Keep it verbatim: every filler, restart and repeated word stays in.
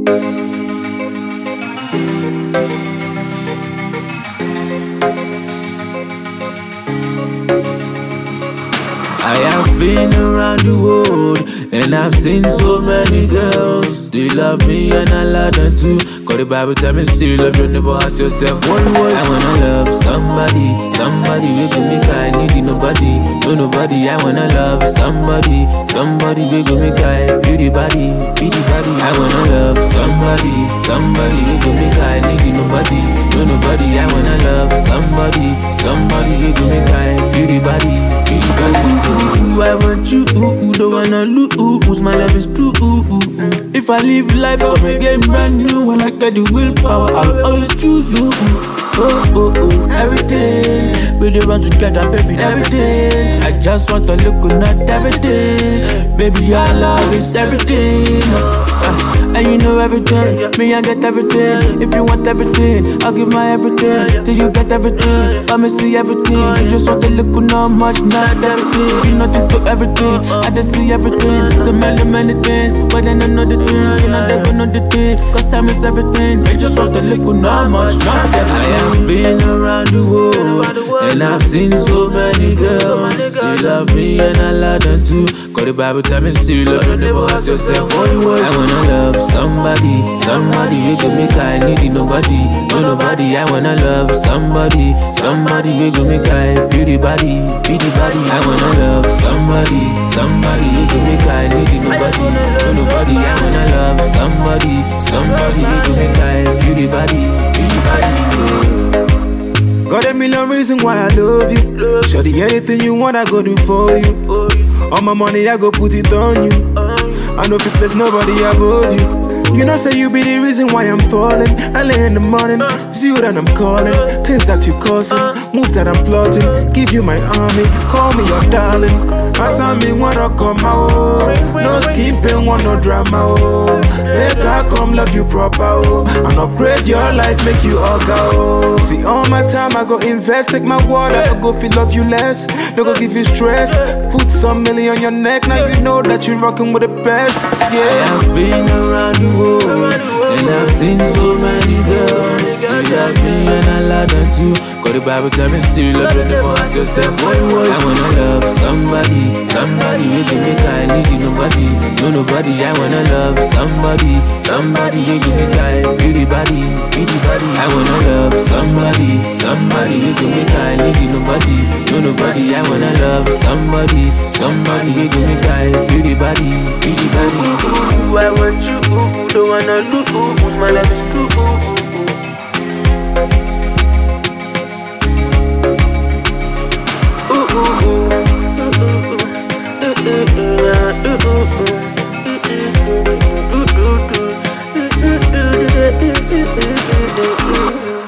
I have been around the world and I've seen so many girls. They love me and I love them too. Cause the Bible tell me still love your neighbor as yourself. One word, I wanna love somebody. Somebody will give me kind, need nobody. No nobody, I wanna love somebody. Somebody will give me kind, feel the body, feel the body. I wanna love somebody. Somebody will give me kind, need nobody. No nobody, I wanna love somebody. Somebody will give me kind, feel the body, feel the body. Ooh, I want you, ooh, ooh, don't wanna lose. My love is true, ooh, ooh, ooh. If I live life, come again brand new. When I get the willpower, I'll always choose you. Oh, oh, oh, everything. We live run together, baby, everything. I just want to look good, not everything. Baby, your love is everything. Uh, and you know everything, me I get everything. If you want everything, I'll give my everything. Till you get everything, let me see everything. You just want to look good, not much, not everything. You nothing to everything, I just see everything. So many, many things, but then I know the things. So now they gonna know the thing, cause time is everything. You just want to look good, not much, not everything. I have been around the world, and I've seen so many girls. They love me and I love them too. Cause the Bible tell me still love your neighbor as yourself. I wanna love somebody. Somebody will give me kind, need nobody. No nobody, I wanna love somebody. Somebody will give me kind, feel the body, feel the body. I wanna love somebody. Somebody will give me kind, need nobody. No nobody, I wanna love somebody. Somebody will give me kind, feel the body, feel the body. Got a million reasons why I love you. Shawty, anything you want, I go do for you. All my money, I go put it on you. I know if there's nobody above you. You know, say you be the reason why I'm falling. I lay in the morning, see you that I'm calling. Things that you causing, moves that I'm plotting. Give you my army, call me your darling. As I me wanna come out, no skipping, want no drama. Oh, make I come love you proper. Oh, and upgrade your life, make you all go. See all my time I go invest, take my water, I go feel love you less. No go give you stress, put some million on your neck. Now you know that you're rocking with the best. Yeah. I have been around the world, and I've seen so many girls. They love me and I love them too. Cause the Bible tell me still love your neighbor as yourself. I wanna love somebody. Somebody will give me kind, need nobody. No nobody, I wanna love somebody. Somebody will give me kind, feel the body, feel the body. I wanna love somebody. Somebody will give me kind, need nobody. No nobody, I wanna love somebody. Somebody will give me kind, feel the body, feel the body. Ooh, I want you, ooh, don't wanna lose. My love is true, ooh, ooh, ooh. Ooh, ooh, ooh. Ooh, ooh, ooh.